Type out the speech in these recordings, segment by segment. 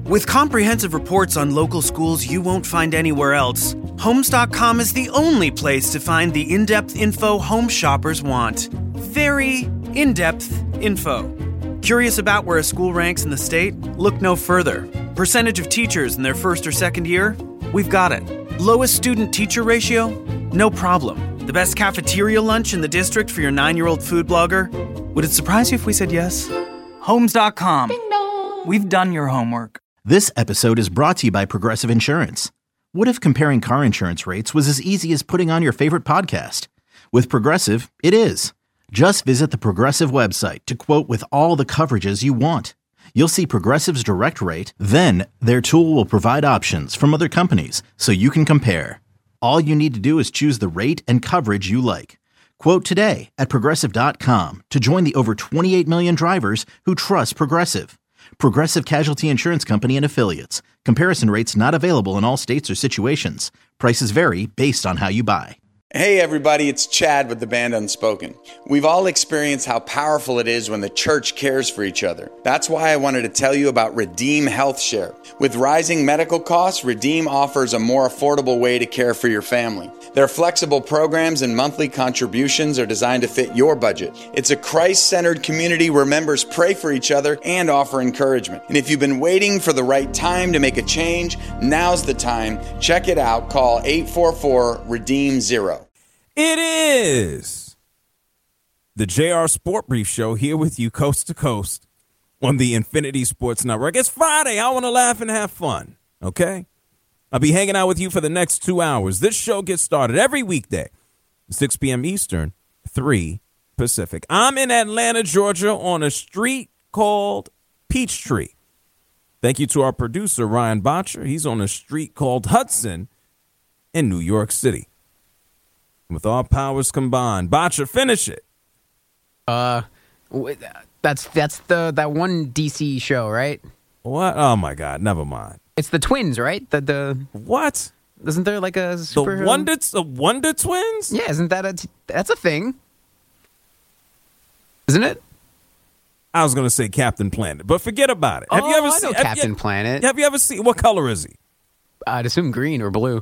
With comprehensive reports on local schools you won't find anywhere else, Homes.com is the only place to find the in-depth info home shoppers want. Very in-depth info. Curious about where a school ranks in the state? Look no further. Percentage of teachers in their first or second year? We've got it. Lowest student-teacher ratio? No problem. The best cafeteria lunch in the district for your 9-year-old food blogger? Would it surprise you if we said yes? Homes.com. Ding dong. We've done your homework. This episode is brought to you by Progressive Insurance. What if comparing car insurance rates was as easy as putting on your favorite podcast? With Progressive, it is. Just visit the Progressive website to quote with all the coverages you want. You'll see Progressive's direct rate, then their tool will provide options from other companies so you can compare. All you need to do is choose the rate and coverage you like. Quote today at Progressive.com to join the over 28 million drivers who trust Progressive. Progressive Casualty Insurance Company and Affiliates. Comparison rates not available in all states or situations. Prices vary based on how you buy. Hey everybody, it's Chad with the band Unspoken. We've all experienced how powerful it is when the church cares for each other. That's why I wanted to tell you about Redeem Health Share. With rising medical costs, Redeem offers a more affordable way to care for your family. Their flexible programs and monthly contributions are designed to fit your budget. It's a Christ-centered community where members pray for each other and offer encouragement. And if you've been waiting for the right time to make a change, now's the time. Check it out. Call 844-REDEEM-0. It is the JR Sport Brief Show here with you coast to coast on the Infinity Sports Network. It's Friday. I want to laugh and have fun, okay? I'll be hanging out with you for the next 2 hours. This show gets started every weekday, 6 p.m. Eastern, 3 Pacific. I'm in Atlanta, Georgia, on a street called Peachtree. Thank you to our producer, Ryan Botcher. He's on a street called Hudson in New York City. With all powers combined. Botcha, finish it. That's that one DC show, right? What? Oh, my God. Never mind. It's the twins, right? The What? Isn't there like a super... The Wonder Twins? Yeah, isn't that that's a thing? Isn't it? I was going to say Captain Planet, but forget about it. Have you ever seen Captain Planet? Have you ever seen... What color is he? I'd assume green or blue.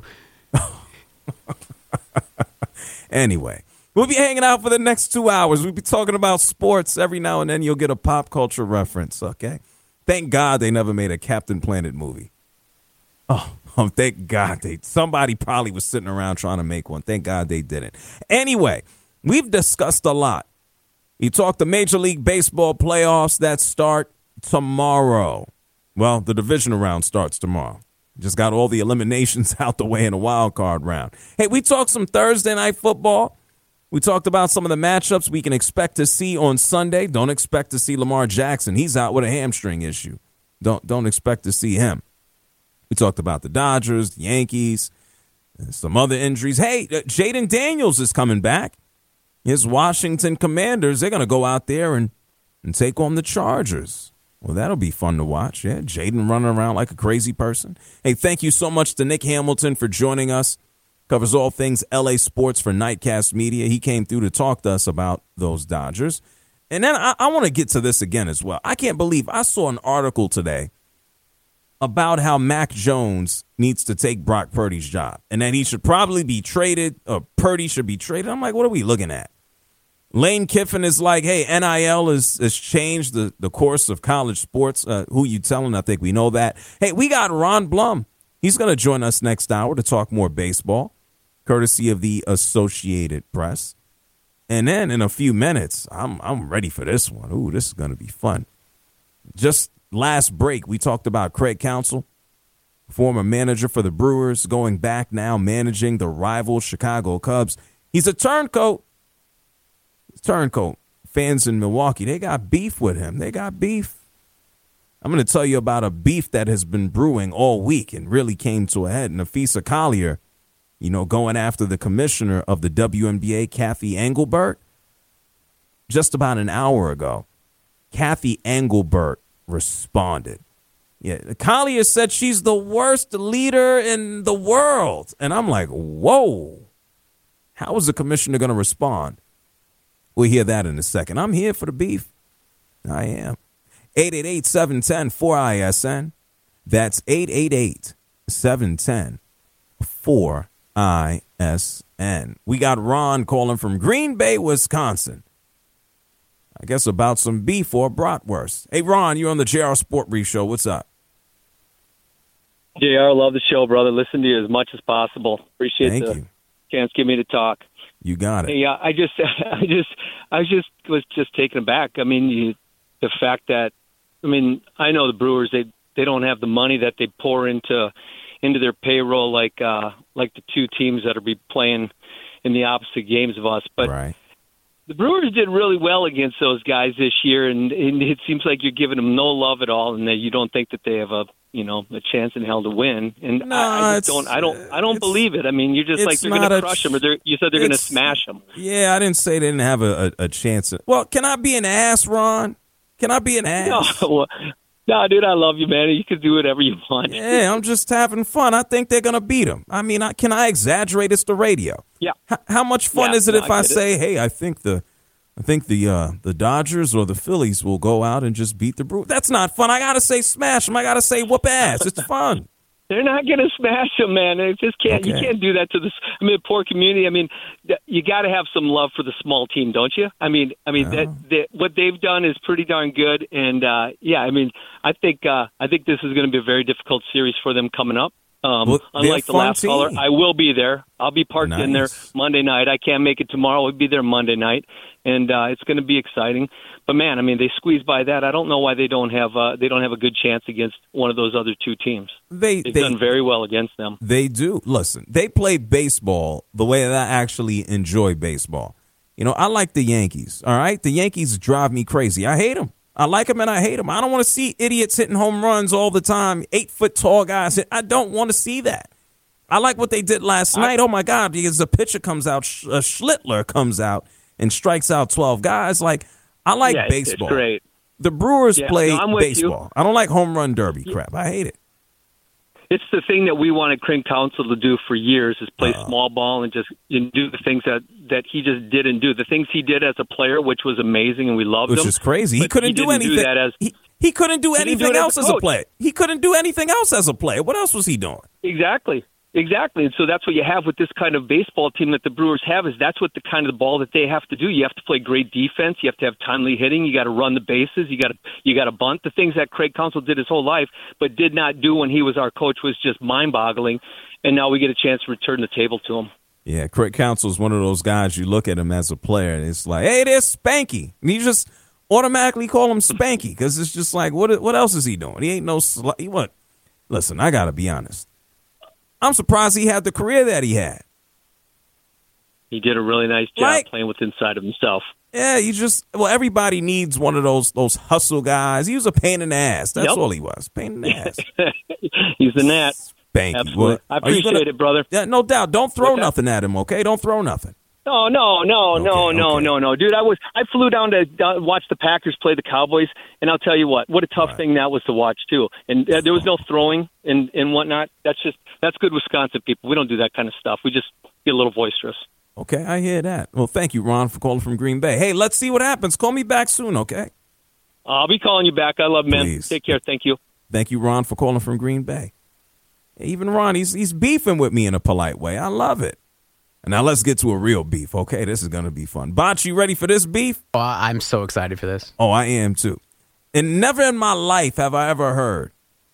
Anyway, we'll be hanging out for the next 2 hours. We'll be talking about sports. Every now and then you'll get a pop culture reference, okay? Thank God they never made a Captain Planet movie. Oh, thank God. Somebody probably was sitting around trying to make one. Thank God they didn't. Anyway, we've discussed a lot. We talked the Major League Baseball playoffs that start tomorrow. Well, the divisional round starts tomorrow. Just got all the eliminations out the way in a wild card round. Hey, we talked some Thursday night football. We talked about some of the matchups we can expect to see on Sunday. Don't expect to see Lamar Jackson. He's out with a hamstring issue. Don't expect to see him. We talked about the Dodgers, the Yankees, and some other injuries. Hey, Jaden Daniels is coming back. His Washington Commanders, they're going to go out there and take on the Chargers. Well, that'll be fun to watch. Yeah, Jaden running around like a crazy person. Hey, thank you so much to Nick Hamilton for joining us. Covers all things LA sports for Nightcast Media. He came through to talk to us about those Dodgers. And then I want to get to this again as well. I can't believe I saw an article today about how Mac Jones needs to take Brock Purdy's job and that he should probably be traded or Purdy should be traded. I'm like, what are we looking at? Lane Kiffin is like, hey, NIL has changed the course of college sports. Who you telling? I think we know that. Hey, we got Ron Blum. He's going to join us next hour to talk more baseball, courtesy of the Associated Press. And then in a few minutes, I'm ready for this one. Ooh, this is going to be fun. Just last break, we talked about Craig Counsell, former manager for the Brewers, going back now managing the rival Chicago Cubs. He's a turncoat. Fans in Milwaukee, they got beef with him. They got beef. I'm going to tell you about a beef that has been brewing all week and really came to a head. Nafisa Collier, going after the commissioner of the WNBA, Kathy Engelbert. Just about an hour ago, Kathy Engelbert responded. Yeah, Collier said she's the worst leader in the world. And I'm like, whoa. How is the commissioner going to respond? We'll hear that in a second. I'm here for the beef. I am. 888-710-4ISN. That's 888-710-4ISN. We got Ron calling from Green Bay, Wisconsin. I guess about some beef or bratwurst. Hey, Ron, you're on the JR Sport Brief Show. What's up? JR, love the show, brother. Listen to you as much as possible. Appreciate Thank the you. chance to give me to talk. You got it. Hey, I was just taken aback. I mean, the fact that, I know the Brewers, they don't have the money that they pour into their payroll like the two teams that are be playing in the opposite games of us. But right. The Brewers did really well against those guys this year, and it seems like you're giving them no love at all, and that you don't think that they have a chance in hell to win. And no, I don't believe it. I mean, you're just like they're going to crush them, or you said they're going to smash them. Yeah, I didn't say they didn't have a chance. Well, can I be an ass, Ron? Can I be an ass? No, dude, I love you, man. You can do whatever you want. Yeah, I'm just having fun. I think they're going to beat them. I mean, can I exaggerate? It's the radio. Yeah. How much fun is it if I say, hey, I think the Dodgers or the Phillies will go out and just beat the Brewers? That's not fun. I got to say smash them. I got to say whoop ass. It's fun. They're not going to smash them, man. They just can't. Okay. You can't do that to this. Poor community. You got to have some love for the small team, don't you? What they've done is pretty darn good. And I think this is going to be a very difficult series for them coming up. Unlike the last caller, I will be there. I'll be parked in there Monday night. I can't make it tomorrow. I'll be there Monday night, and it's going to be exciting. But man, they squeezed by that. I don't know why they don't have a good chance against one of those other two teams. They've done very well against them. They do. Listen, they play baseball the way that I actually enjoy baseball. I like the Yankees. All right, the Yankees drive me crazy. I hate them. I like them and I hate them. I don't want to see idiots hitting home runs all the time, 8-foot tall guys. I don't want to see that. I like what they did last night. Oh, my God, because the pitcher comes out, Schlittler comes out and strikes out 12 guys. I like baseball. It's great. The Brewers play baseball. I don't like home run derby crap. I hate it. It's the thing that we wanted Craig Counsell to do for years is play small ball and just do the things that he just didn't do. The things he did as a player, which was amazing, and we loved him. Which is crazy. He couldn't do anything. He couldn't do anything else as a player. He couldn't do anything else as a player. What else was he doing? Exactly. And so that's what you have with this kind of baseball team that the Brewers have is that's what the kind of the ball that they have to do. You have to play great defense. You have to have timely hitting. You got to run the bases. You got to bunt. The things that Craig Counsell did his whole life but did not do when he was our coach was just mind-boggling. And now we get a chance to return the table to him. Yeah, Craig Counsell is one of those guys you look at him as a player and it's like, hey, there's Spanky. And you just automatically call him Spanky because it's just like, what else is he doing? He ain't no what? Listen, I got to be honest. I'm surprised he had the career that he had. He did a really nice job playing with inside of himself. Yeah, everybody needs one of those hustle guys. He was a pain in the ass. That's all he was. Pain in the ass. He's the gnat. Thank you. Absolutely. I appreciate it, brother. Yeah, no doubt. Don't throw nothing at him, okay? Don't throw nothing. No, dude. I flew down to watch the Packers play the Cowboys, and I'll tell you what a tough thing that was to watch too. And there was no throwing and whatnot. That's good Wisconsin people. We don't do that kind of stuff. We just get a little boisterous. Okay, I hear that. Well, thank you, Ron, for calling from Green Bay. Hey, let's see what happens. Call me back soon, okay? I'll be calling you back. I love you, man. Please. Take care. Thank you. Thank you, Ron, for calling from Green Bay. Even Ron, he's beefing with me in a polite way. I love it. Now let's get to a real beef, okay? This is going to be fun. Botch, you ready for this beef? Oh, I'm so excited for this. Oh, I am too. And never in my life have I ever heard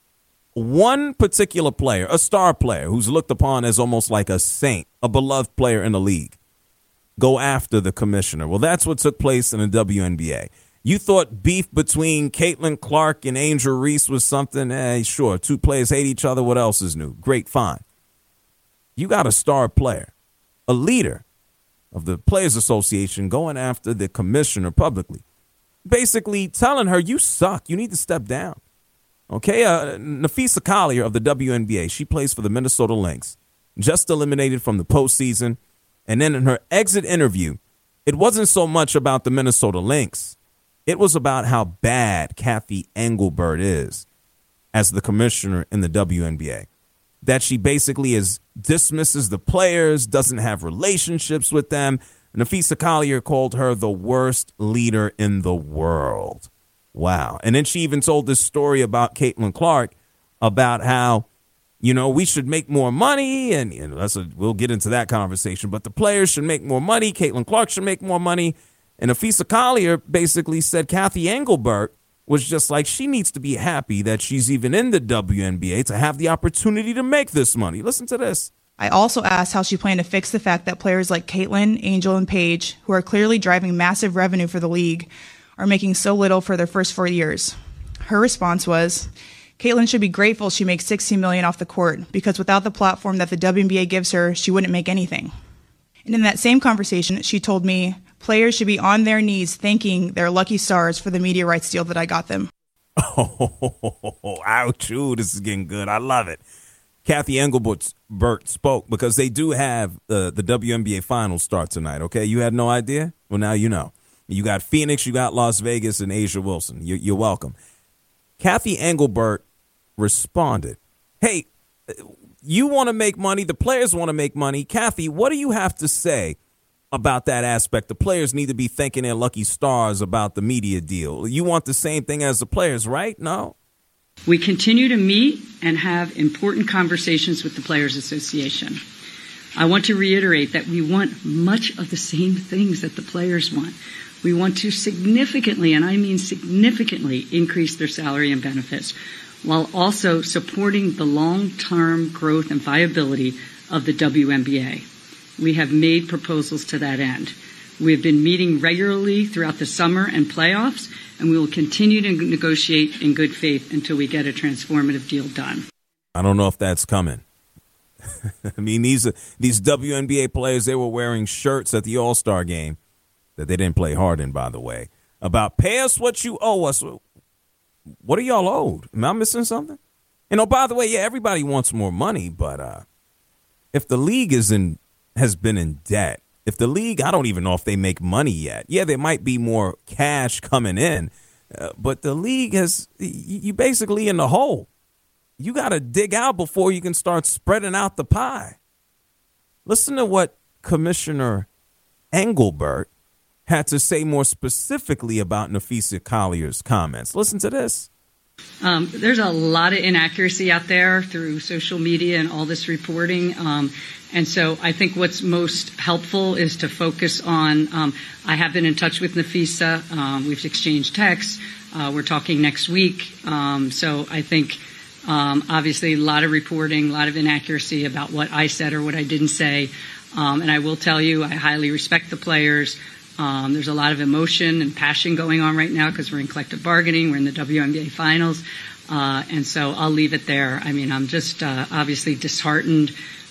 one particular player, a star player who's looked upon as almost like a saint, a beloved player in the league, go after the commissioner. Well, that's what took place in the WNBA. You thought beef between Caitlin Clark and Angel Reese was something? Sure. Two players hate each other. What else is new? Great, fine. You got a star player, a leader of the Players Association going after the commissioner publicly, basically telling her, you suck. You need to step down. Okay, Napheesa Collier of the WNBA, she plays for the Minnesota Lynx, just eliminated from the postseason. And then in her exit interview, it wasn't so much about the Minnesota Lynx. It was about how bad Kathy Engelbert is as the commissioner in the WNBA. That she basically dismisses the players, doesn't have relationships with them. Napheesa Collier called her the worst leader in the world. Wow. And then she even told this story about Caitlin Clark about how, we should make more money, and we'll get into that conversation, but the players should make more money. Caitlin Clark should make more money. And Napheesa Collier basically said Kathy Engelbert was just like, she needs to be happy that she's even in the WNBA to have the opportunity to make this money. Listen to this. I also asked how she planned to fix the fact that players like Caitlin, Angel, and Paige, who are clearly driving massive revenue for the league, are making so little for their first 4 years. Her response was, Caitlin should be grateful she makes $16 million off the court, because without the platform that the WNBA gives her, she wouldn't make anything. And in that same conversation, she told me players should be on their knees thanking their lucky stars for the media rights deal that I got them. Oh, ouch. Ooh, this is getting good. I love it. Kathy Engelbert spoke because they do have the WNBA finals start tonight, okay? You had no idea? Well, now you know. You got Phoenix, you got Las Vegas, and A'ja Wilson. You're welcome. Kathy Engelbert responded, hey, you want to make money. The players want to make money. Kathy, what do you have to say about that aspect? The players need to be thanking their lucky stars about the media deal. You want the same thing as the players, right? No? We continue to meet and have important conversations with the Players Association. I want to reiterate that we want much of the same things that the players want. We want to significantly, and I mean significantly, increase their salary and benefits, while also supporting the long-term growth and viability of the WNBA. We have made proposals to that end. We have been meeting regularly throughout the summer and playoffs, and we will continue to negotiate in good faith until we get a transformative deal done. I don't know if that's coming. I mean, these WNBA players, they were wearing shirts at the All-Star game that they didn't play hard in, by the way, about pay us what you owe us. What are y'all owed? Am I missing something? By the way, yeah, everybody wants more money, but if the league has been in debt, if the league, I don't even know if they make money yet. Yeah, there might be more cash coming in, but the league you basically in the hole. You got to dig out before you can start spreading out the pie. Listen to what Commissioner Engelbert had to say more specifically about Napheesa Collier's comments. Listen to this. There's a lot of inaccuracy out there through social media and all this reporting. And so I think what's most helpful is to focus on, I have been in touch with Napheesa. We've exchanged texts. We're talking next week. So I think, obviously, a lot of reporting, a lot of inaccuracy about what I said or what I didn't say. And I will tell you, I highly respect the players. There's a lot of emotion and passion going on right now because we're in collective bargaining. We're in the WNBA finals. And so I'll leave it there. I mean, I'm just obviously disheartened.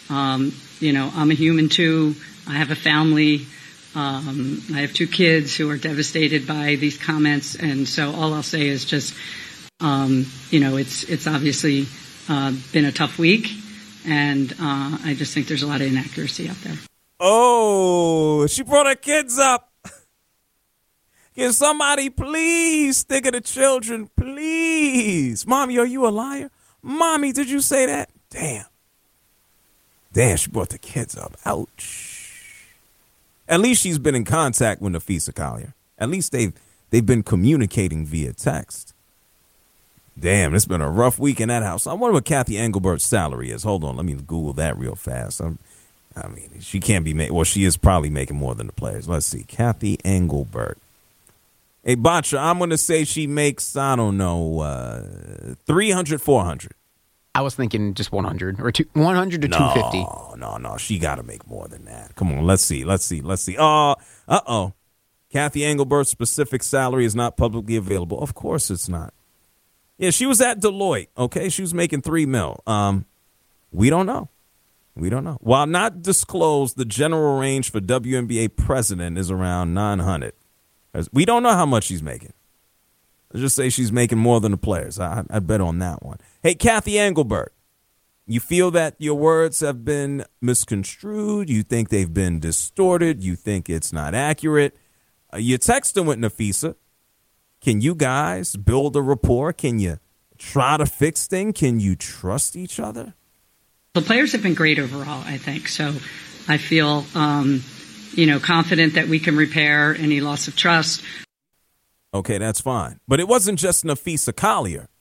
I'm a human too. I have a family. I have 2 kids who are devastated by these comments. And so all I'll say is just, it's obviously been a tough week. And I just think there's a lot of inaccuracy out there. Oh, she brought her kids up. Can somebody please think of the children, please? Mommy, are you a liar? Mommy, did you say that? Damn, she brought the kids up. Ouch. At least she's been in contact with Napheesa Collier. At least they've been communicating via text. Damn, it's been a rough week in that house. I wonder what Kathy Engelbert's salary is. Hold on, let me Google that real fast. She can't be making, well, she is probably making more than the players. Let's see. Kathy Engelbert. Hey, Bacha, I'm going to say she makes, I don't know, 300, 400. I was thinking just 100 or 100 to 250. No. She got to make more than that. Come on. Let's see. Uh-oh. Kathy Engelbert's specific salary is not publicly available. Of course it's not. Yeah, she was at Deloitte. Okay. She was making $3 million. We don't know. While not disclosed, the general range for WNBA president is around 900. We don't know how much she's making. Let's just say she's making more than the players. I'd bet on that one. Hey, Kathy Engelbert, you feel that your words have been misconstrued? You think they've been distorted? You think it's not accurate? You're texting with Napheesa. Can you guys build a rapport? Can you try to fix things? Can you trust each other? The players have been great overall, I think. So I feel, confident that we can repair any loss of trust. Okay, that's fine. But it wasn't just Napheesa Collier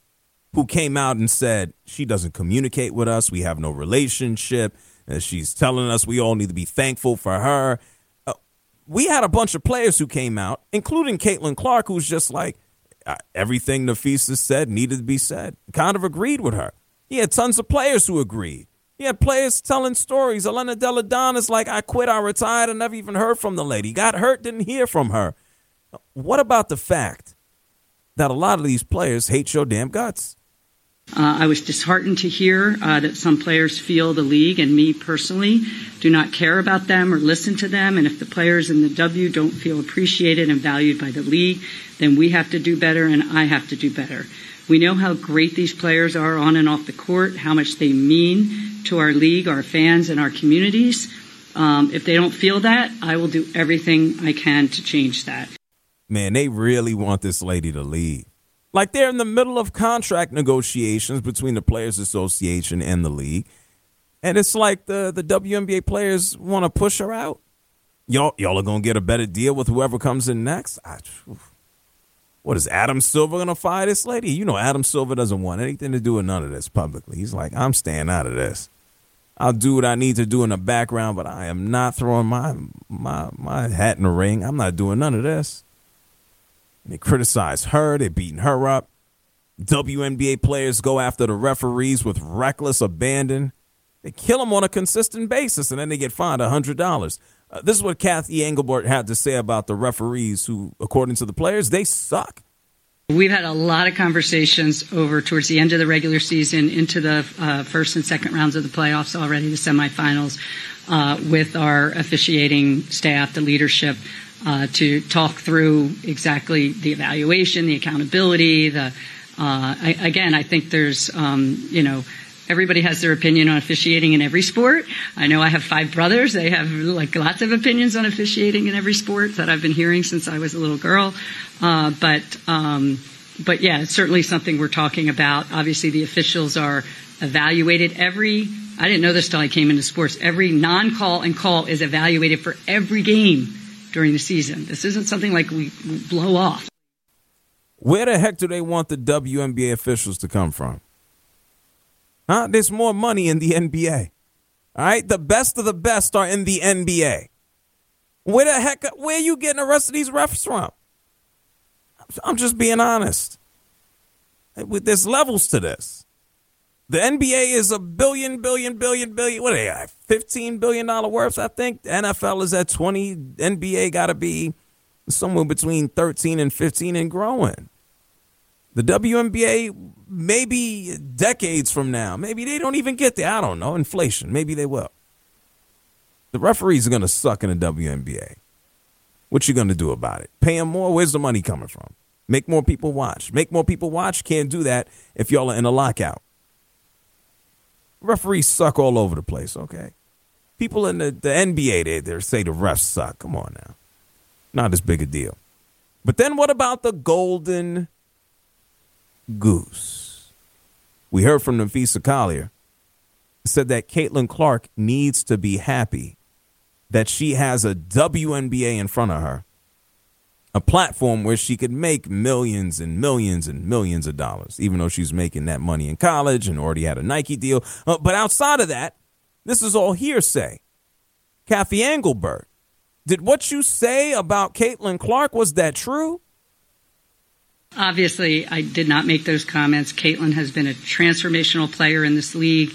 who came out and said she doesn't communicate with us. We have no relationship. And she's telling us we all need to be thankful for her. We had a bunch of players who came out, including Caitlin Clark, who's just like, everything Nafisa said needed to be said. Kind of agreed with her. He had tons of players who agreed. He had players telling stories. Elena Delle Donne is like, I quit, I retired, I never even heard from the lady. Got hurt, didn't hear from her. What about the fact that a lot of these players hate your damn guts? I was disheartened to hear that some players feel the league and me personally do not care about them or listen to them. And if the players in the W don't feel appreciated and valued by the league, then we have to do better and I have to do better. We know how great these players are on and off the court, how much they mean to our league, our fans, and our communities. If they don't feel that, I will do everything I can to change that. Man, they really want this lady to leave. Like they're in the middle of contract negotiations between the Players Association and the league. And it's like the WNBA players want to push her out. Y'all are going to get a better deal with whoever comes in next. What is Adam Silver going to fire this lady? You know, Adam Silver doesn't want anything to do with none of this publicly. He's like, I'm staying out of this. I'll do what I need to do in the background, but I am not throwing my hat in the ring. I'm not doing none of this. They criticize her. They're beating her up. WNBA players go after the referees with reckless abandon. They kill them on a consistent basis, and then they get fined $100. This is what Kathy Engelbert had to say about the referees who, according to the players, they suck. We've had a lot of conversations over towards the end of the regular season into the first and second rounds of the playoffs already, the semifinals, with our officiating staff, the leadership, to talk through exactly the evaluation, the accountability. Again, I think there's, everybody has their opinion on officiating in every sport. I know I have 5 brothers. They have like lots of opinions on officiating in every sport that I've been hearing since I was a little girl. But yeah, it's certainly something we're talking about. Obviously, the officials are evaluated I didn't know this till I came into sports. Every non-call and call is evaluated for every game during the season. This isn't something like we blow off. Where the heck do they want the WNBA officials to come from? Huh? There's more money in the NBA. All right? The best of the best are in the NBA. Where are you getting the rest of these refs from? I'm just being honest. There's levels to this. The NBA is $1 billion. What are they at? $15 billion worth, I think. The NFL is at 20. NBA got to be somewhere between 13 and 15 and growing. The WNBA, maybe decades from now, maybe they don't even get there. I don't know. Inflation. Maybe they will. The referees are going to suck in the WNBA. What you going to do about it? Pay them more? Where's the money coming from? Make more people watch. Make more people watch? Can't do that if y'all are in a lockout. Referees suck all over the place, okay? People in the NBA, they say the refs suck. Come on now. Not as big a deal. But then what about the Golden Goose? We heard from Napheesa Collier. Said that Caitlin Clark needs to be happy that she has a WNBA in front of her. A platform where she could make millions and millions and millions of dollars, even though she's making that money in college and already had a Nike deal. But outside of that, this is all hearsay. Kathy Engelbert, did what you say about Caitlin Clark, was that true? Obviously, I did not make those comments. Caitlin has been a transformational player in this league.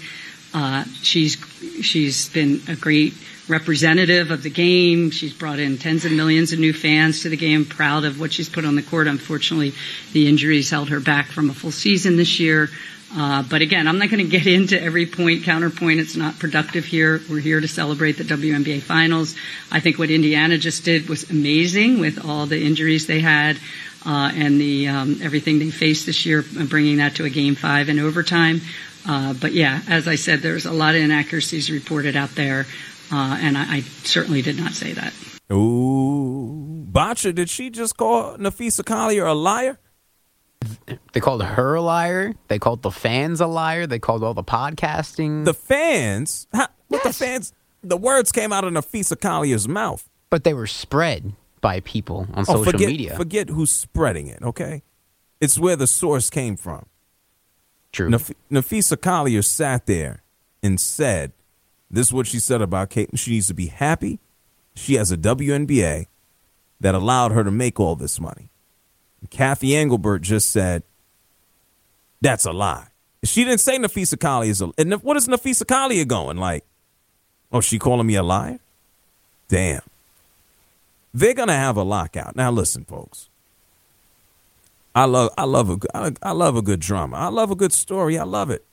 She's been a great representative of the game. She's brought in tens of millions of new fans to the game, proud of what she's put on the court. Unfortunately, the injuries held her back from a full season this year. But again, I'm not going to get into every point, counterpoint. It's not productive here. We're here to celebrate the WNBA finals. I think what Indiana just did was amazing with all the injuries they had, and the everything they faced this year, bringing that to a Game 5 in overtime. But yeah, as I said, there's a lot of inaccuracies reported out there. And I certainly did not say that. Ooh. Botcha, did she just call Napheesa Collier a liar? They called her a liar. They called the fans a liar. They called all the podcasting. The fans? What yes. The fans? The words came out of Napheesa Collier's mouth. But they were spread by people on social media. Forget who's spreading it, okay? It's where the source came from. True. Nafisa Collier sat there and said, this is what she said about Caitlin. She needs to be happy. She has a WNBA that allowed her to make all this money. And Kathy Engelbert just said, that's a lie. She didn't say Nafisa Collier is a lie. And what is Nafisa Collier going? Like, oh, she calling me a liar? Damn. They're going to have a lockout. Now, listen, folks. I love a good drama. I love a good story. I love it.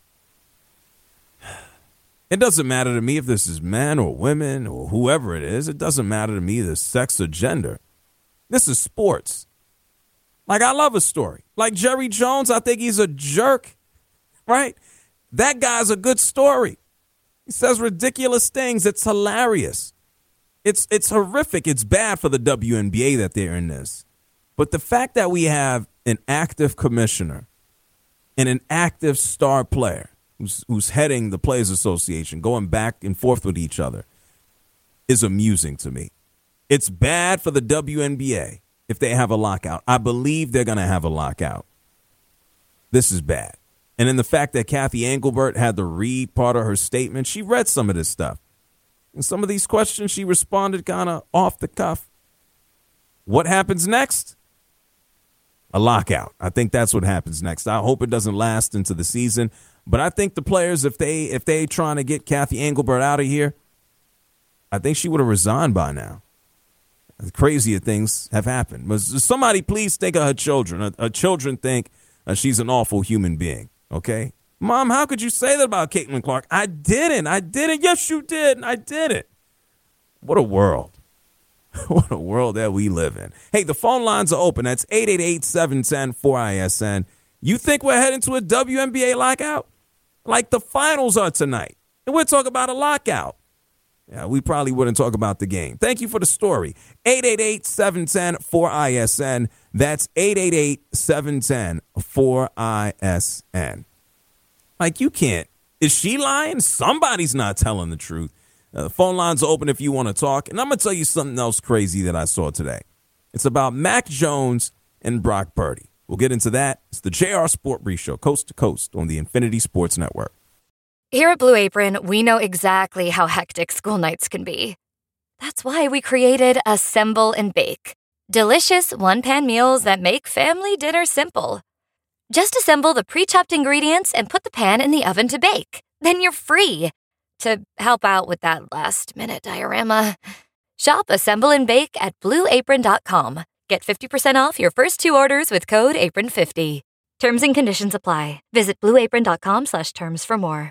It doesn't matter to me if this is men or women or whoever it is. It doesn't matter to me the sex or gender. This is sports. Like, I love a story. Like Jerry Jones, I think he's a jerk, right? That guy's a good story. He says ridiculous things. It's hilarious. It's horrific. It's bad for the WNBA that they're in this. But the fact that we have an active commissioner and an active star player who's heading the Players Association, going back and forth with each other, is amusing to me. It's bad for the WNBA if they have a lockout. I believe they're going to have a lockout. This is bad. And then the fact that Kathy Engelbert had to read part of her statement, she read some of this stuff. And some of these questions, she responded kind of off the cuff. What happens next? A lockout. I think that's what happens next. I hope it doesn't last into the season. But I think the players, if they trying to get Kathy Engelbert out of here, I think she would have resigned by now. Crazier things have happened. But somebody please think of her children. Her children think she's an awful human being. Okay? Mom, how could you say that about Caitlin Clark? I didn't. Yes, you did. I didn't. What a world. What a world that we live in. Hey, the phone lines are open. That's 888-710-4ISN. You think we're heading to a WNBA lockout? Like the finals are tonight. And we're talking about a lockout. Yeah, we probably wouldn't talk about the game. Thank you for the story. 888-710-4ISN. That's 888-710-4ISN. Like, you can't. Is she lying? Somebody's not telling the truth. The phone lines are open if you want to talk. And I'm going to tell you something else crazy that I saw today. It's about Mac Jones and Brock Purdy. We'll get into that. It's the JR Sport Brief Show, coast to coast on the Infinity Sports Network. Here at Blue Apron, we know exactly how hectic school nights can be. That's why we created Assemble and Bake. Delicious one-pan meals that make family dinner simple. Just assemble the pre-chopped ingredients and put the pan in the oven to bake. Then you're free to help out with that last-minute diorama. Shop Assemble and Bake at BlueApron.com. Get 50% off your first 2 orders with code APRON50. Terms and conditions apply. Visit BlueApron.com/terms for more.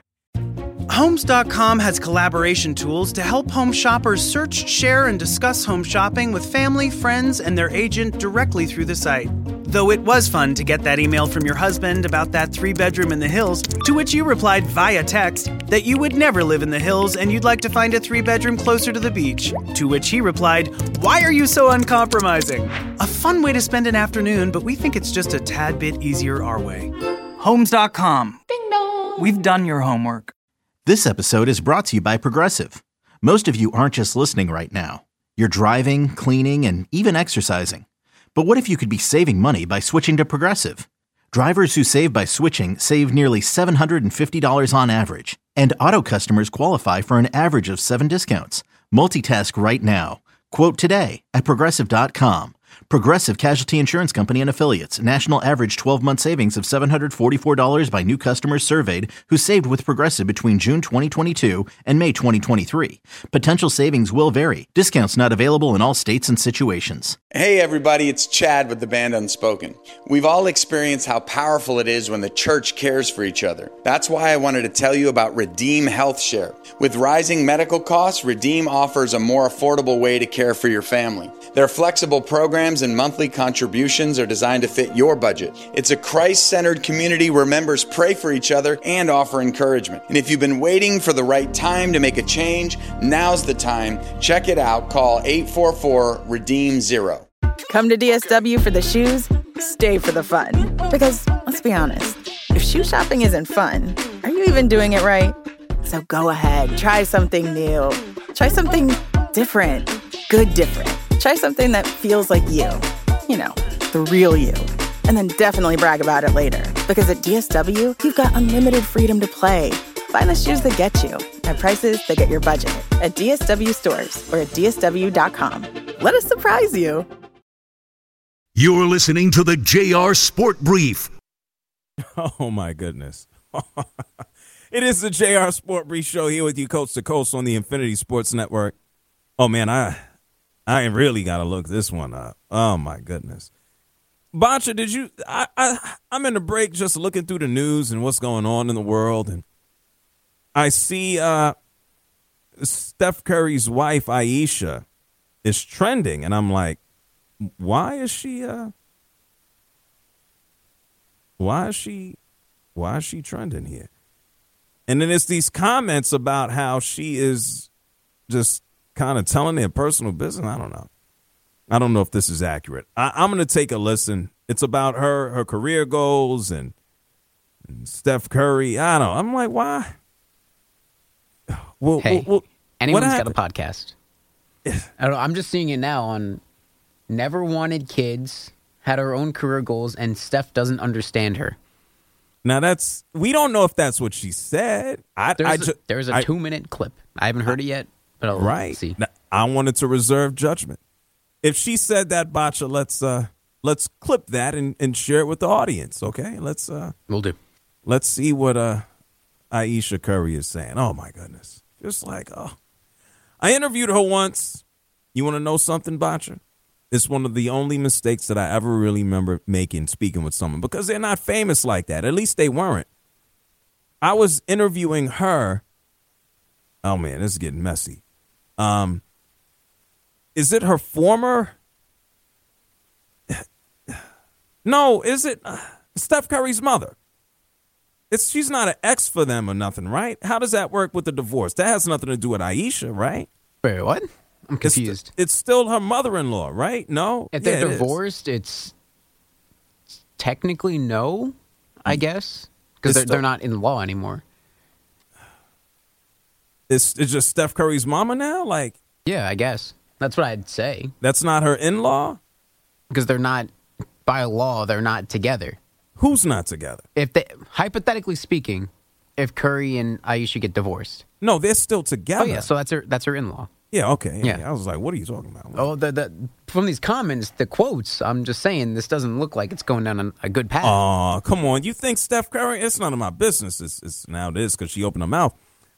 Homes.com has collaboration tools to help home shoppers search, share, and discuss home shopping with family, friends, and their agent directly through the site. Though it was fun to get that email from your husband about that 3-bedroom in the hills, to which you replied via text that you would never live in the hills and you'd like to find a 3-bedroom closer to the beach. To which he replied, "Why are you so uncompromising?" A fun way to spend an afternoon, but we think it's just a tad bit easier our way. Homes.com. Ding dong. We've done your homework. This episode is brought to you by Progressive. Most of you aren't just listening right now. You're driving, cleaning, and even exercising. But what if you could be saving money by switching to Progressive? Drivers who save by switching save nearly $750 on average. And auto customers qualify for an average of 7 discounts. Multitask right now. Quote today at Progressive.com. Progressive Casualty Insurance Company and Affiliates. National average 12-month savings of $744 by new customers surveyed who saved with Progressive between June 2022 and May 2023. Potential savings will vary. Discounts not available in all states and situations. Hey everybody, it's Chad with the band Unspoken. We've all experienced how powerful it is when the church cares for each other. That's why I wanted to tell you about Redeem Health Share. With rising medical costs, Redeem offers a more affordable way to care for your family. Their flexible programs and monthly contributions are designed to fit your budget. It's a Christ-centered community where members pray for each other and offer encouragement. And if you've been waiting for the right time to make a change, now's the time. Check it out. Call 844-REDEEM-0. Come to DSW for the shoes, stay for the fun. Because, let's be honest, if shoe shopping isn't fun, are you even doing it right? So go ahead, try something new. Try something different. Good different. Try something that feels like you. You know, the real you. And then definitely brag about it later. Because at DSW, you've got unlimited freedom to play. Find the shoes that get you at prices that get your budget at DSW stores or at DSW.com. Let us surprise you. You're listening to the JR Sport Brief. Oh, my goodness. It is the JR Sport Brief show here with you coast to coast on the Infinity Sports Network. Oh, man, I really got to look this one up. Oh, my goodness. Boncha, did you I'm in the break just looking through the news and what's going on in the world, and I see Steph Curry's wife Ayesha is trending, and I'm like, why is she trending here? And then it's these comments about how she is just kind of telling their personal business. I don't know. I don't know if this is accurate. I'm going to take a listen. It's about her career goals and Steph Curry. I don't know. I'm like, why? Anyone's got a podcast. I don't know. I'm just seeing it now on Never Wanted Kids, had her own career goals, and Steph doesn't understand her. Now we don't know if that's what she said. There's a 2-minute clip. I haven't heard it yet, but I'll see. Now, I wanted to reserve judgment. If she said that, Bacha, let's clip that and share it with the audience, okay? We'll do. Let's see what Ayesha Curry is saying. Oh my goodness. Just like, I interviewed her once. You want to know something, Bacha? It's one of the only mistakes that I ever really remember speaking with someone, because they're not famous like that. At least they weren't. I was interviewing her. Oh man, this is getting messy. Is it her former? No, is it Steph Curry's mother? She's not an ex for them or nothing, right? How does that work with the divorce? That has nothing to do with Ayesha, right? Wait, what? I'm confused. It's still her mother-in-law, right? No? If they're divorced, it's technically no, I guess, because they're not in law anymore. It's just Steph Curry's mama now? Like, yeah, I guess. That's what I'd say. That's not her in-law? Because they're not, by law, they're not together. Who's not together? Hypothetically speaking, if Curry and Ayesha get divorced. No, they're still together. Oh, yeah, so that's her in-law. Yeah, okay. Yeah. I was like, what are you talking about? Oh, from these comments, the quotes, I'm just saying this doesn't look like it's going down a good path. Oh, come on. You think Steph Curry? It's none of my business. It's now it is because she opened her mouth.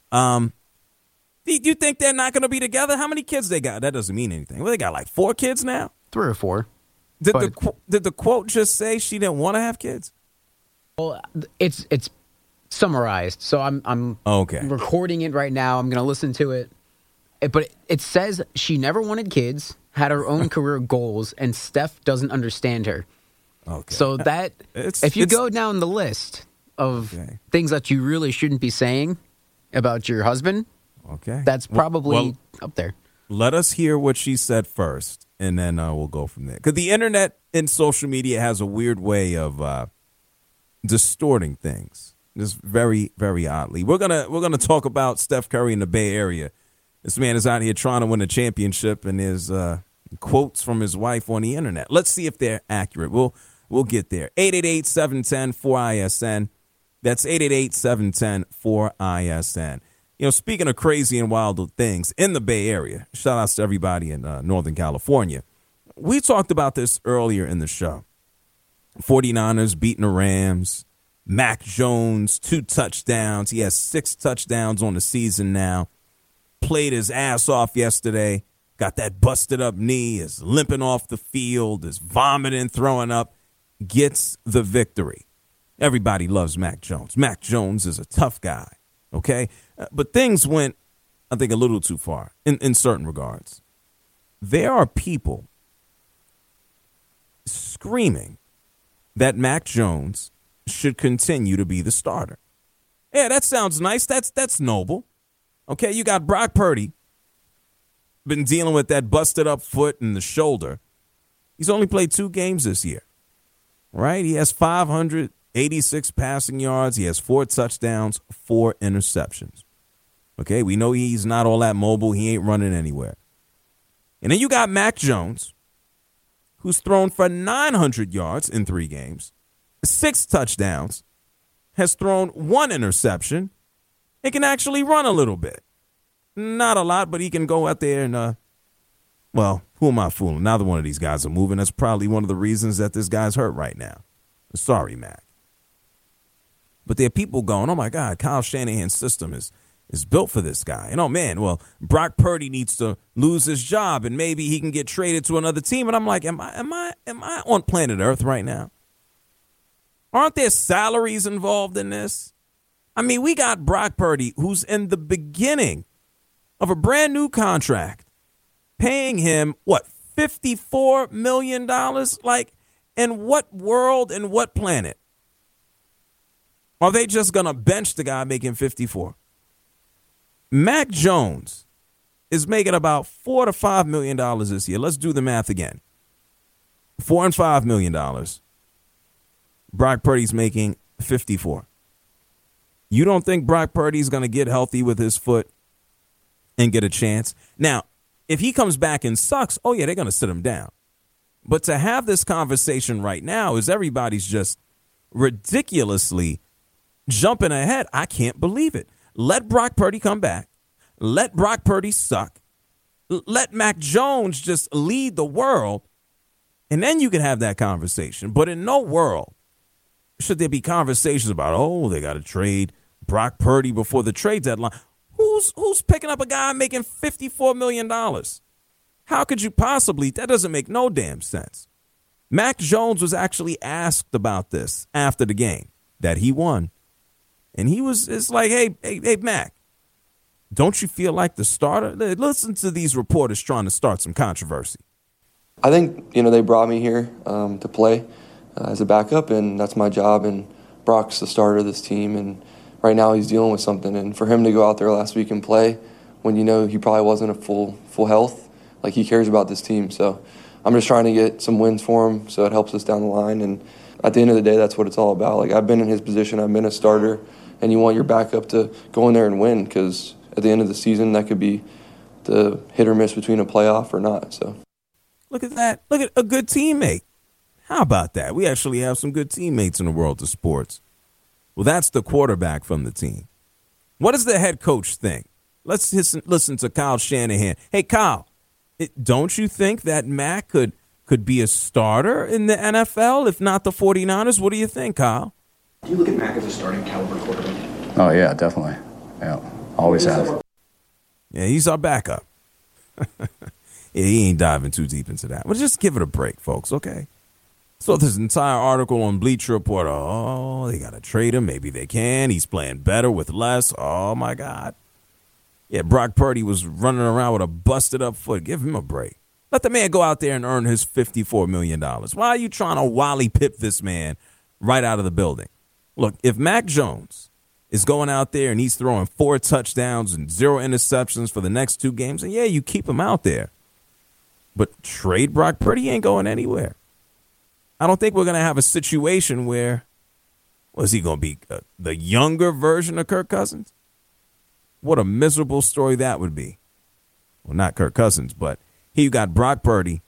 Do you think they're not going to be together? How many kids they got? That doesn't mean anything. Well, they got like 4 kids now? 3 or 4. Did the quote just say she didn't want to have kids? Well, it's summarized. So I'm okay. Recording it right now. I'm going to listen to it. But it says she never wanted kids, had her own career goals, and Steph doesn't understand her. Okay. So if you go down the list of things that you really shouldn't be saying about your husband, that's probably up there. Let us hear what she said first, and then we'll go from there. Because the internet and social media has a weird way of distorting things, just very, very oddly. We're gonna talk about Steph Curry in the Bay Area. This man is out here trying to win a championship, and there's quotes from his wife on the internet. Let's see if they're accurate. We'll get there. 888-710-4ISN. That's 888-710-4ISN. You know, speaking of crazy and wild things in the Bay Area, shout outs to everybody in Northern California. We talked about this earlier in the show. 49ers beating the Rams. Mac Jones, 2 touchdowns. He has 6 touchdowns on the season now. Played his ass off yesterday. Got that busted up knee. Is limping off the field. Is vomiting, throwing up. Gets the victory. Everybody loves Mac Jones. Mac Jones is a tough guy. Okay? But things went, I think, a little too far in certain regards. There are people screaming that Mac Jones should continue to be the starter. Yeah, that sounds nice. That's noble. Okay, you got Brock Purdy, been dealing with that busted up foot and the shoulder. He's only played 2 games this year, right? He has 586 passing yards. He has 4 touchdowns, 4 interceptions. Okay, we know he's not all that mobile. He ain't running anywhere. And then you got Mac Jones, who's thrown for 900 yards in 3 games, 6 touchdowns, has thrown 1 interception, and can actually run a little bit. Not a lot, but he can go out there and, well, who am I fooling? Neither one of these guys are moving. That's probably one of the reasons that this guy's hurt right now. Sorry, Mac. But there are people going, oh, my God, Kyle Shanahan's system is built for this guy. And, oh, man, well, Brock Purdy needs to lose his job and maybe he can get traded to another team. And I'm like, am I on planet Earth right now? Aren't there salaries involved in this? I mean, we got Brock Purdy, who's in the beginning of a brand new contract, paying him, what, $54 million? Like, in what world and what planet? Are they just going to bench the guy making 54? Mac Jones is making about $4 to $5 million this year. Let's do the math again. $4 and $5 million. Brock Purdy's making 54. You don't think Brock Purdy's going to get healthy with his foot and get a chance? Now, if he comes back and sucks, oh, yeah, they're going to sit him down. But to have this conversation right now is everybody's just ridiculously jumping ahead. I can't believe it. Let Brock Purdy come back. Let Brock Purdy suck. Let Mac Jones just lead the world. And then you can have that conversation. But in no world should there be conversations about, oh, they got to trade Brock Purdy before the trade deadline. Who's picking up a guy making $54 million? How could you possibly? That doesn't make no damn sense. Mac Jones was actually asked about this after the game that he won. And it's like, hey, Mac, don't you feel like the starter? Listen to these reporters trying to start some controversy. I think, they brought me here to play as a backup, and that's my job. And Brock's the starter of this team, and right now he's dealing with something. And for him to go out there last week and play when he probably wasn't at full health, like he cares about this team. So I'm just trying to get some wins for him so it helps us down the line. And at the end of the day, that's what it's all about. Like, I've been in his position. I've been a starter. And you want your backup to go in there and win, because at the end of the season, that could be the hit or miss between a playoff or not. So, look at that. Look at a good teammate. How about that? We actually have some good teammates in the world of sports. Well, that's the quarterback from the team. What does the head coach think? Let's listen to Kyle Shanahan. Hey, Kyle, don't you think that Mac could be a starter in the NFL, if not the 49ers? What do you think, Kyle? Do you look at Mac as a starting caliber quarterback? Oh, yeah, definitely. Yeah, always have. Yeah, he's our backup. Yeah, he ain't diving too deep into that. But just give it a break, folks, okay? So this entire article on Bleacher Report, oh, they got to trade him. Maybe they can. He's playing better with less. Oh, my God. Yeah, Brock Purdy was running around with a busted up foot. Give him a break. Let the man go out there and earn his $54 million. Why are you trying to Wally Pip this man right out of the building? Look, if Mac Jones is going out there and he's throwing 4 touchdowns and 0 interceptions for the next 2 games, and yeah, you keep him out there. But trade Brock Purdy, he ain't going anywhere. I don't think we're going to have a situation where, was he going to be the younger version of Kirk Cousins? What a miserable story that would be. Well, not Kirk Cousins, but he got Brock Purdy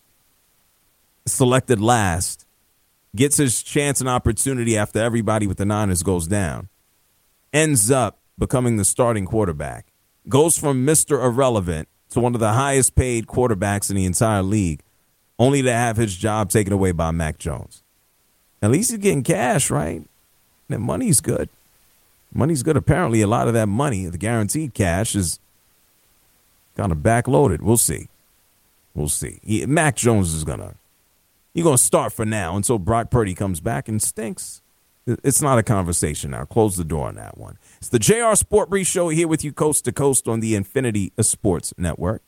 selected last, gets his chance and opportunity after everybody with the Niners goes down, ends up becoming the starting quarterback, goes from Mr. Irrelevant to one of the highest paid quarterbacks in the entire league, only to have his job taken away by Mac Jones. At least he's getting cash, right? That money's good. Money's good. Apparently, a lot of that money, the guaranteed cash, is kind of backloaded. We'll see. We'll see. Mac Jones is going to start for now until Brock Purdy comes back and stinks. It's not a conversation now. Close the door on that one. It's the JR Sport Brief Show here with you coast to coast on the Infinity Sports Network.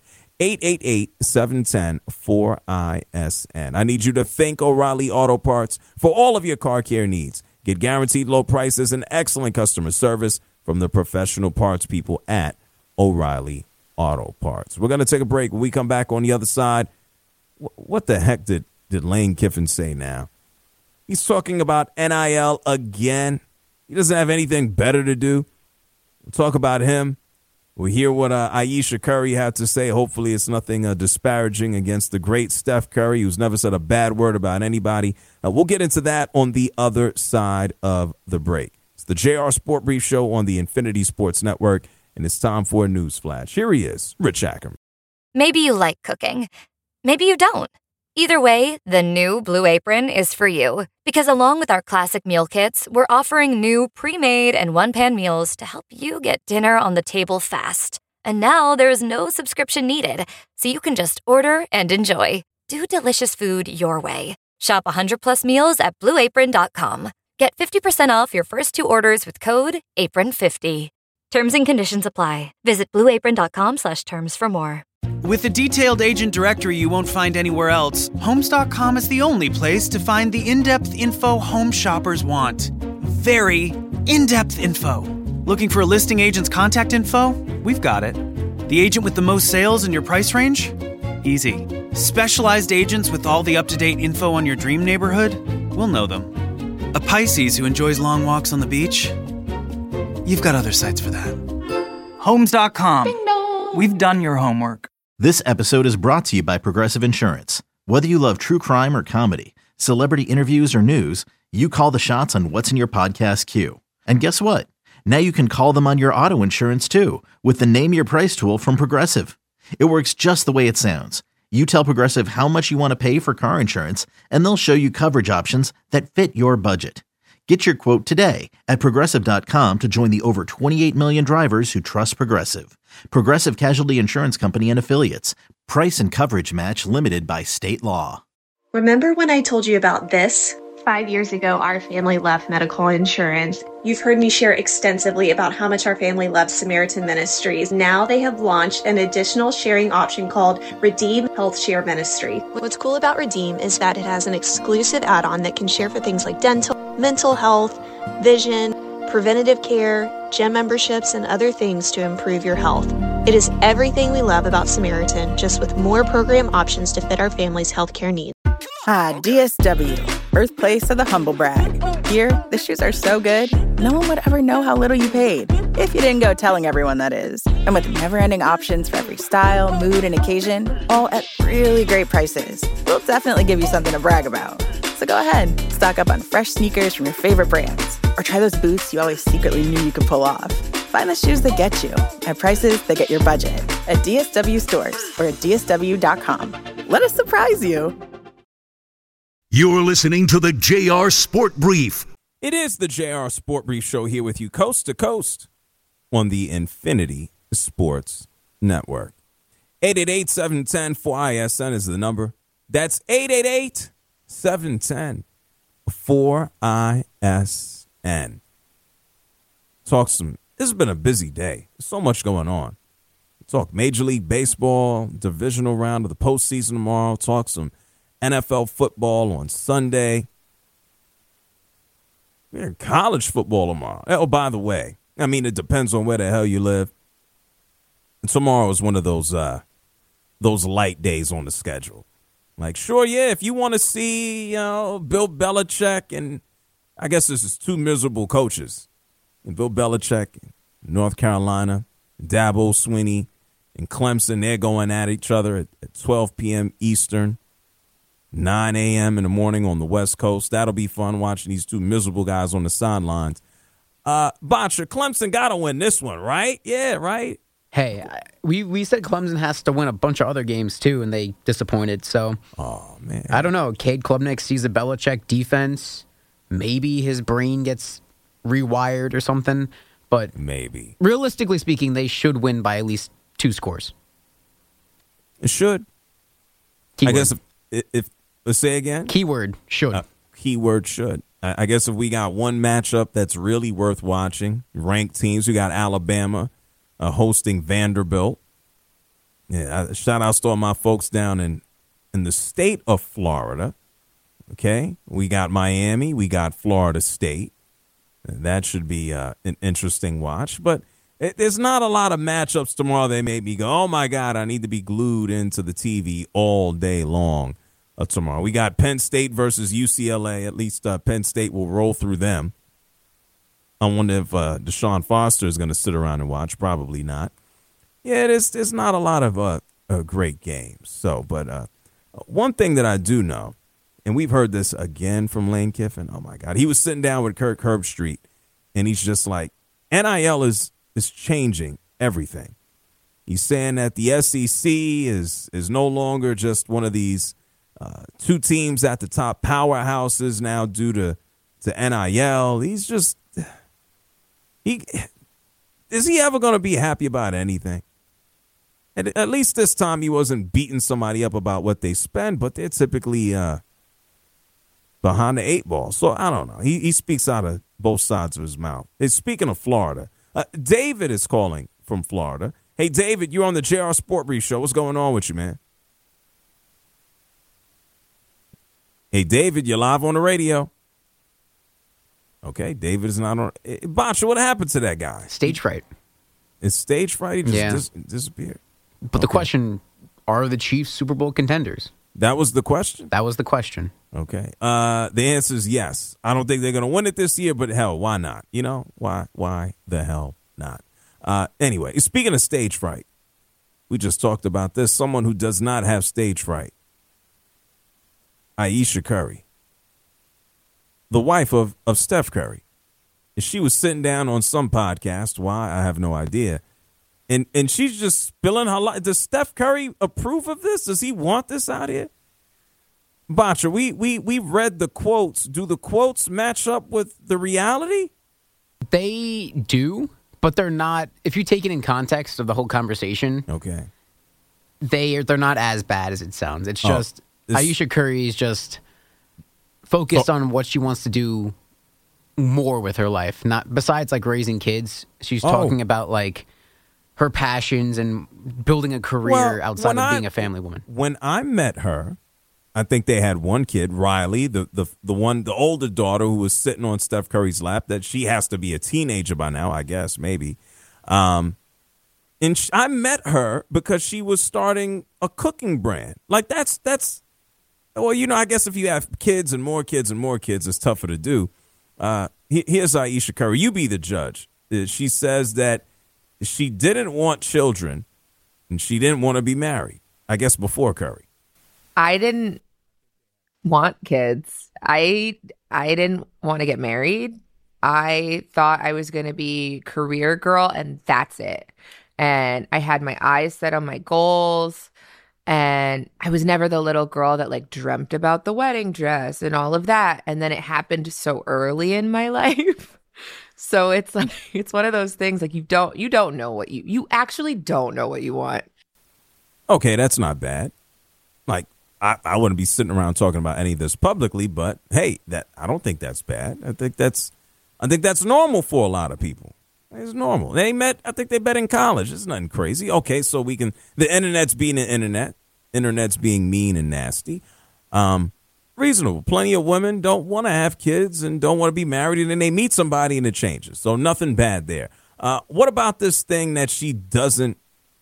888-710-4ISN. I need you to thank O'Reilly Auto Parts for all of your car care needs. Get guaranteed low prices and excellent customer service from the professional parts people at O'Reilly Auto Parts. We're going to take a break. When we come back on the other side, what the heck did Lane Kiffin say now? He's talking about NIL again. He doesn't have anything better to do. We'll talk about him. We'll hear what Ayesha Curry had to say. Hopefully it's nothing disparaging against the great Steph Curry, who's never said a bad word about anybody. We'll get into that on the other side of the break. It's the JR Sport Brief Show on the Infinity Sports Network, and it's time for a news flash. Here he is, Rich Ackerman. Maybe you like cooking. Maybe you don't. Either way, the new Blue Apron is for you. Because along with our classic meal kits, we're offering new pre-made and one-pan meals to help you get dinner on the table fast. And now there's no subscription needed, so you can just order and enjoy. Do delicious food your way. Shop 100+ meals at BlueApron.com. Get 50% off your first 2 orders with code APRON50. Terms and conditions apply. Visit BlueApron.com/terms for more. With a detailed agent directory you won't find anywhere else, Homes.com is the only place to find the in-depth info home shoppers want. Very in-depth info. Looking for a listing agent's contact info? We've got it. The agent with the most sales in your price range? Easy. Specialized agents with all the up-to-date info on your dream neighborhood? We'll know them. A Pisces who enjoys long walks on the beach? You've got other sites for that. Homes.com. We've done your homework. This episode is brought to you by Progressive Insurance. Whether you love true crime or comedy, celebrity interviews or news, you call the shots on what's in your podcast queue. And guess what? Now you can call them on your auto insurance too with the Name Your Price tool from Progressive. It works just the way it sounds. You tell Progressive how much you want to pay for car insurance, and they'll show you coverage options that fit your budget. Get your quote today at Progressive.com to join the over 28 million drivers who trust Progressive. Progressive Casualty Insurance Company and Affiliates. Price and coverage match limited by state law. Remember when I told you about this? 5 years ago, our family left medical insurance. You've heard me share extensively about how much our family loves Samaritan Ministries. Now they have launched an additional sharing option called Redeem Health Share Ministry. What's cool about Redeem is that it has an exclusive add-on that can share for things like dental, mental health, vision, preventative care, gym memberships, and other things to improve your health. It is everything we love about Samaritan, just with more program options to fit our family's healthcare needs. Ah, DSW, birthplace of the humble brag. Here, the shoes are so good, no one would ever know how little you paid. If you didn't go telling everyone, that is. And with never-ending options for every style, mood, and occasion, all at really great prices, we'll definitely give you something to brag about. So go ahead, stock up on fresh sneakers from your favorite brands, or try those boots you always secretly knew you could pull off. Find the shoes that get you at prices that get your budget at DSW stores or at DSW.com. Let us surprise you. You're listening to the JR Sport Brief. It is the JR Sport Brief Show here with you coast to coast on the Infinity Sports Network. 888-710-4ISN is the number. That's 888-710-4ISN. Talk some. This has been a busy day. There's so much going on. Talk Major League Baseball, divisional round of the postseason tomorrow. Talk some NFL football on Sunday. We're in college football tomorrow. Oh, by the way, I mean, it depends on where the hell you live. And tomorrow is one of those light days on the schedule. Like, sure, yeah, if you want to see, Bill Belichick, and I guess this is 2 miserable coaches. And Bill Belichick, North Carolina, Dabo Swinney, and Clemson, they're going at each other at 12 p.m. Eastern, 9 a.m. in the morning on the West Coast. That'll be fun watching these 2 miserable guys on the sidelines. Botcher, Clemson got to win this one, right? Yeah, right? Hey, we said Clemson has to win a bunch of other games, too, and they disappointed. So, oh man, I don't know. Cade Klubnik sees a Belichick defense. Maybe his brain gets rewired or something, but maybe realistically speaking, they should win by at least 2 scores. It should. Keyword. I guess if let's say again. Keyword should. Keyword should. I guess if we got one matchup that's really worth watching, ranked teams, we got Alabama hosting Vanderbilt. Yeah, shout outs to all my folks down in the state of Florida. Okay, we got Miami, we got Florida State. That should be an interesting watch. But there's not a lot of matchups tomorrow that made me go, oh, my God, I need to be glued into the TV all day long tomorrow. We got Penn State versus UCLA. At least Penn State will roll through them. I wonder if Deshaun Foster is going to sit around and watch. Probably not. Yeah, there's not a lot of great games. So, but one thing that I do know, and we've heard this again from Lane Kiffin. Oh my God, he was sitting down with Kirk Herbstreit, and he's just like, NIL is changing everything. He's saying that the SEC is no longer just one of these two teams at the top powerhouses now due to NIL. He's just is he ever going to be happy about anything? At least this time he wasn't beating somebody up about what they spend, but they're typically behind the eight ball. So I don't know. He speaks out of both sides of his mouth. Speaking of Florida, David is calling from Florida. Hey, David, you're on the JR Sport Brief Show. What's going on with you, man? Hey, David, you're live on the radio. Okay, David is not on. Bacha, what happened to that guy? Stage fright. It's stage fright? He just disappeared. But the question, are the Chiefs Super Bowl contenders? That was the question? That was the question. Okay. The answer is yes. I don't think they're going to win it this year, but hell, why not? You know, why the hell not? Anyway, speaking of stage fright, we just talked about this. Someone who does not have stage fright. Ayesha Curry, the wife of Steph Curry. She was sitting down on some podcast. Why? I have no idea. And she's just spilling her life. Does Steph Curry approve of this? Does he want this out here? Bacha, we read the quotes. Do the quotes match up with the reality? They do, but they're not. If you take it in context of the whole conversation, okay, they're not as bad as it sounds. It's just Ayesha Curry is just focused on what she wants to do more with her life. Not besides like raising kids. She's talking about like her passions and building a career outside of being a family woman. When I met her, I think they had one kid, Riley, the older daughter who was sitting on Steph Curry's lap. That she has to be a teenager by now, I guess, maybe. And I met her because she was starting a cooking brand. Like that's. Well, you know, I guess if you have kids and more kids and more kids, it's tougher to do. Here's Ayesha Curry. You be the judge. She says that she didn't want children and she didn't want to be married, I guess, before Curry. I didn't want kids. I didn't want to get married. I thought I was going to be career girl and that's it. And I had my eyes set on my goals. And I was never the little girl that like dreamt about the wedding dress and all of that. And then it happened so early in my life. So it's like, it's one of those things like you don't know what you actually don't know what you want. Okay, that's not bad. Like I wouldn't be sitting around talking about any of this publicly, but hey, I don't think that's bad. I think that's normal for a lot of people. It's normal. I think they met in college. It's nothing crazy. Okay, so the internet's being the internet. Internet's being mean and nasty. Reasonable. Plenty of women don't want to have kids and don't want to be married, and then they meet somebody and it changes. So nothing bad there. What about this thing that she doesn't,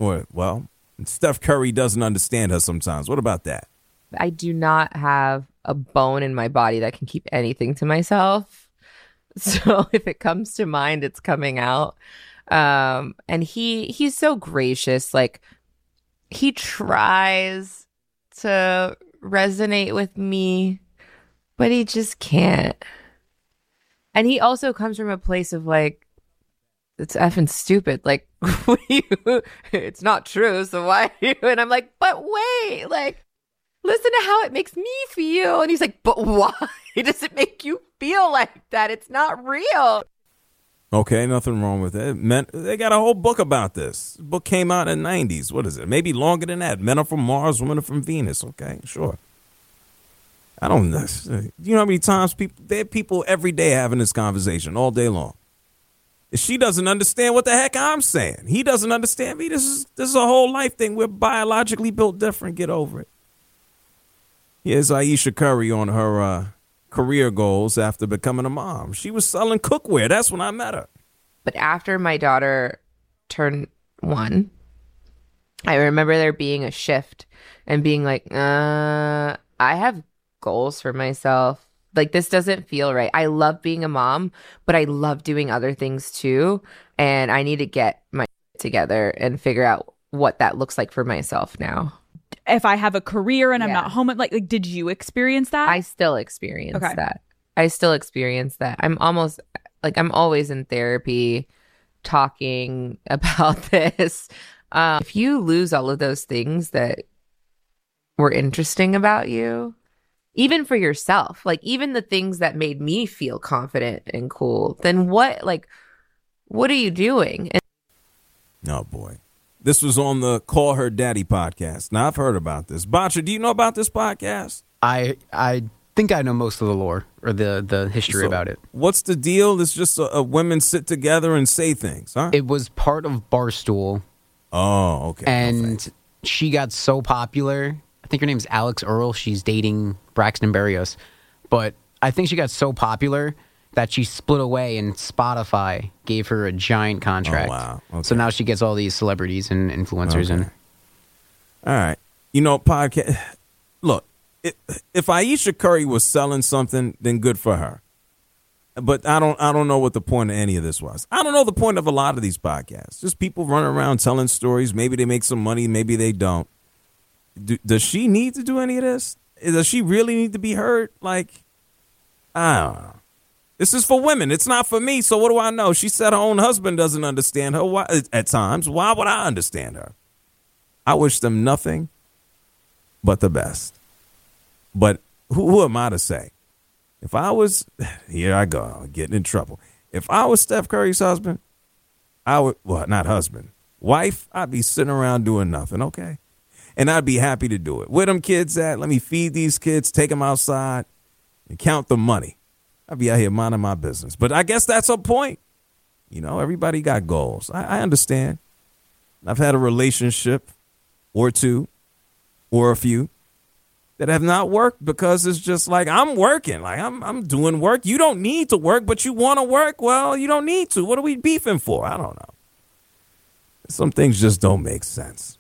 Steph Curry doesn't understand her sometimes? What about that? I do not have a bone in my body that can keep anything to myself. So if it comes to mind, it's coming out. And he's so gracious. Like, he tries to resonate with me, but he just can't. And he also comes from a place of like, it's effing stupid. Like, it's not true. So why are you? And I'm like, but wait, like, listen to how it makes me feel. And he's like, but why does it make you feel like that? It's not real. Okay, nothing wrong with it. They got a whole book about this. The book came out in the 90s. What is it? Maybe longer than that. Men are from Mars, women are from Venus. Okay, sure. I don't know. You know how many times there are people every day having this conversation all day long. She doesn't understand what the heck I'm saying. He doesn't understand me. This is a whole life thing. We're biologically built different. Get over it. Here's Ayesha Curry on her career goals after becoming a mom. She was selling cookware. That's when I met her. But after my daughter turned 1, I remember there being a shift and being like, I have goals for myself. Like, this doesn't feel right. I love being a mom, but I love doing other things too. And I need to get my together and figure out what that looks like for myself now. If I have a career and I'm not home, like did you experience that? I still experience that. I still experience that. I'm always in therapy talking about this. If you lose all of those things that were interesting about you, even for yourself, like even the things that made me feel confident and cool, then what are you doing? Oh, boy. This was on the Call Her Daddy podcast. Now, I've heard about this. Bacha, do you know about this podcast? I think I know most of the lore or the history about it. What's the deal? It's just women sit together and say things, huh? It was part of Barstool. Oh, okay. And she got so popular. I think her name's Alex Earl. She's dating Braxton Berrios. But I think she got so popular that she split away and Spotify gave her a giant contract. Oh, wow. Okay. So now she gets all these celebrities and influencers in. All right. Podcast. Look, if Ayesha Curry was selling something, then good for her. But I don't know what the point of any of this was. I don't know the point of a lot of these podcasts. Just people running around telling stories. Maybe they make some money. Maybe they don't. Does she need to do any of this? Does she really need to be heard? Like, I don't know. This is for women. It's not for me. So what do I know? She said her own husband doesn't understand her at times. Why would I understand her? I wish them nothing but the best. But who am I to say? If I was, here I go, I'm getting in trouble. If I was Steph Curry's husband, not husband, wife, I'd be sitting around doing nothing, okay? And I'd be happy to do it. Where them kids at? Let me feed these kids, take them outside, and count the money. I'd be out here minding my business. But I guess that's a point. Everybody got goals. I understand. I've had a relationship or two or a few that have not worked because it's just like I'm working. Like I'm doing work. You don't need to work, but you want to work. Well, you don't need to. What are we beefing for? I don't know. Some things just don't make sense.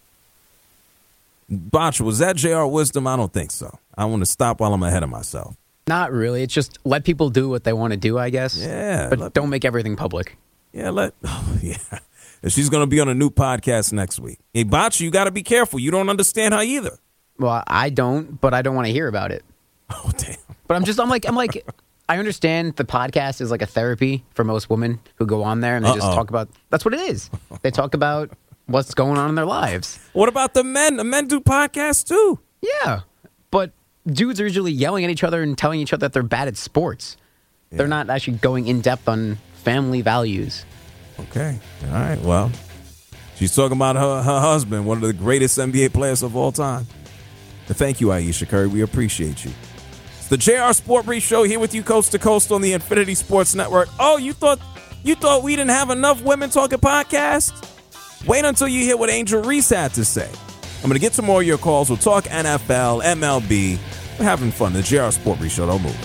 Bacha, was that JR Wisdom? I don't think so. I want to stop while I'm ahead of myself. Not really. It's just let people do what they want to do, I guess. Yeah. But don't make everything public. Yeah, And she's going to be on a new podcast next week. Hey, Bacha, you got to be careful. You don't understand her either. Well, I don't, but I don't want to hear about it. Oh, damn. But I'm like, I understand the podcast is like a therapy for most women who go on there and they just talk about, that's what it is. They talk about what's going on in their lives. What about the men? The men do podcasts too. Yeah. But dudes are usually yelling at each other and telling each other that they're bad at sports. Yeah. They're not actually going in depth on family values. Okay. All right. Well, she's talking about her husband, one of the greatest NBA players of all time. Thank you, Ayesha Curry. We appreciate you. It's the JR Sport Brief Show here with you coast to coast on the Infinity Sports Network. Oh, you thought we didn't have enough women talking podcasts? Wait until you hear what Angel Reese had to say. I'm going to get some more of your calls. We'll talk NFL, MLB. We're having fun. The JR Sport Brief Show. Don't move.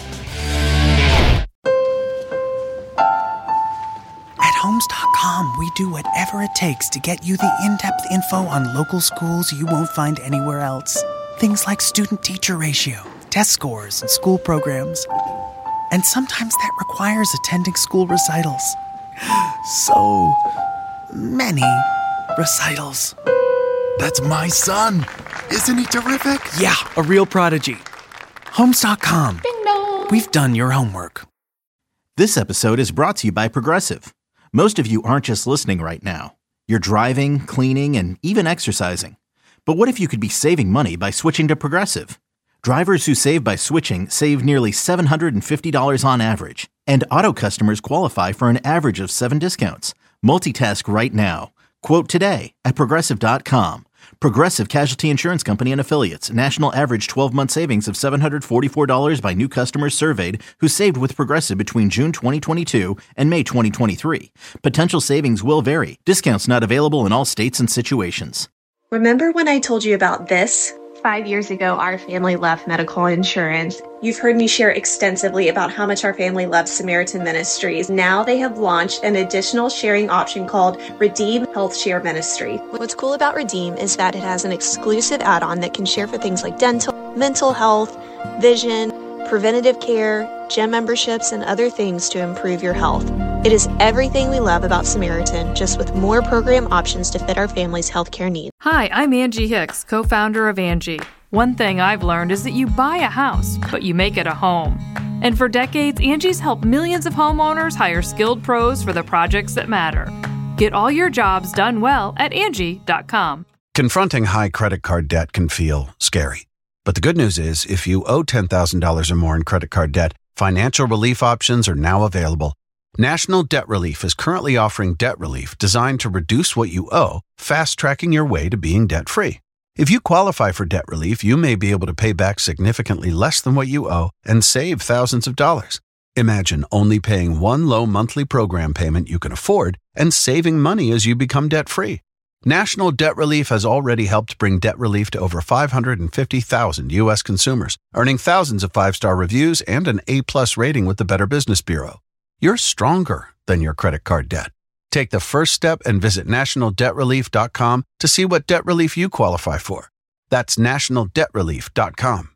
At Homes.com, we do whatever it takes to get you the in-depth info on local schools you won't find anywhere else. Things like student-teacher ratio, test scores, and school programs. And sometimes that requires attending school recitals. So many recitals. That's my son. Isn't he terrific? Yeah, a real prodigy. Homes.com. Ding dong. We've done your homework. This episode is brought to you by Progressive. Most of you aren't just listening right now. You're driving, cleaning, and even exercising. But what if you could be saving money by switching to Progressive? Drivers who save by switching save nearly $750 on average. And auto customers qualify for an average of 7 discounts. Multitask right now. Quote today at Progressive.com. Progressive Casualty Insurance Company and Affiliates. National average 12-month savings of $744 by new customers surveyed who saved with Progressive between June 2022 and May 2023. Potential savings will vary. Discounts not available in all states and situations. Remember when I told you about this? 5 years ago, our family left medical insurance. You've heard me share extensively about how much our family loves Samaritan Ministries. Now they have launched an additional sharing option called Redeem Health Share Ministry. What's cool about Redeem is that it has an exclusive add-on that can share for things like dental, mental health, vision, preventative care, gym memberships, and other things to improve your health. It is everything we love about Samaritan, just with more program options to fit our family's healthcare needs. Hi, I'm Angie Hicks, co-founder of Angie. One thing I've learned is that you buy a house, but you make it a home. And for decades, Angie's helped millions of homeowners hire skilled pros for the projects that matter. Get all your jobs done well at Angie.com. Confronting high credit card debt can feel scary. But the good news is, if you owe $10,000 or more in credit card debt, financial relief options are now available. National Debt Relief is currently offering debt relief designed to reduce what you owe, fast-tracking your way to being debt-free. If you qualify for debt relief, you may be able to pay back significantly less than what you owe and save thousands of dollars. Imagine only paying one low monthly program payment you can afford and saving money as you become debt-free. National Debt Relief has already helped bring debt relief to over 550,000 U.S. consumers, earning thousands of five-star reviews and an A-plus rating with the Better Business Bureau. You're stronger than your credit card debt. Take the first step and visit nationaldebtrelief.com to see what debt relief you qualify for. That's nationaldebtrelief.com.